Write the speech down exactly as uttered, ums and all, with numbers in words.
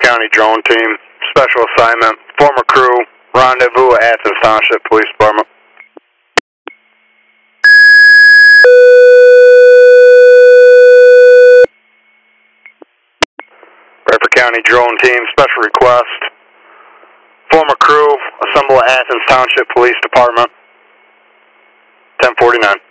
County drone team, special assignment, former crew, rendezvous at Athens Township Police Department. Bradford County drone team, special request, former crew, assemble at Athens Township Police Department, ten forty-nine.